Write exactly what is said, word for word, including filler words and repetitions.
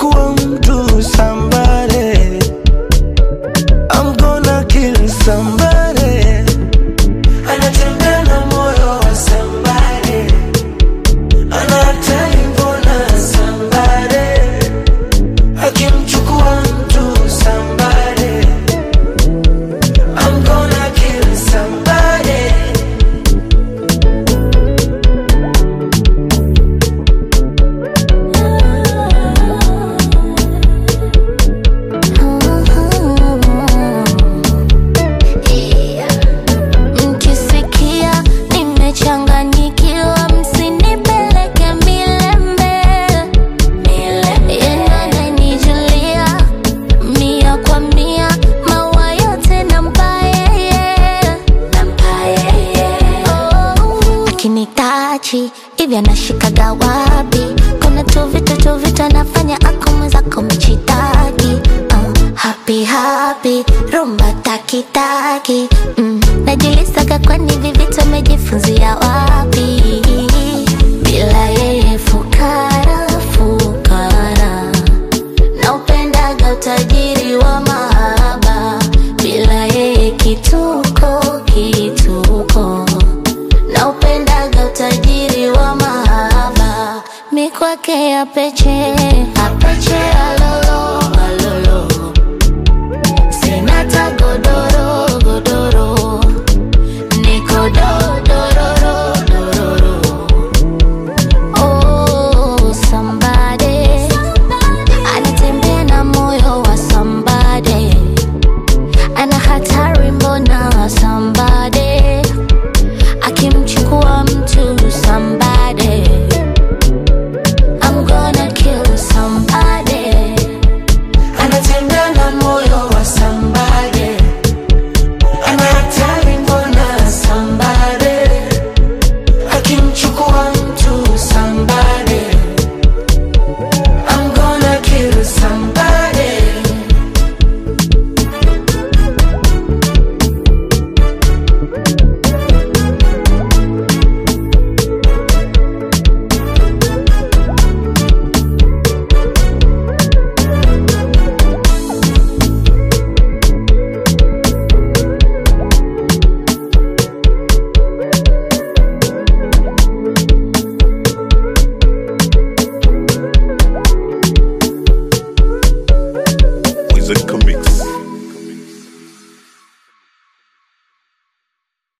akimchukua mtu somebody, I'm gonna kill somebody. Anatembea na moyo wa somebody, anataka mbona somebody, akimchukua mtu somebody, I'm gonna kill somebody. Mkisikia nimechanganyikiwa, msinipeleke milembe. Yeye ananijulia mia kwa mia, maua yote nampa yeye. Oh, akinitachi hivi anashikaga wapi? Kuna tu vitu tu vitu anafanya ako mwenzako mchitaki. uh, Happy happy rumba taki taki. mm. Najiulizaga kwani hivi vitu amejifunzia wapi?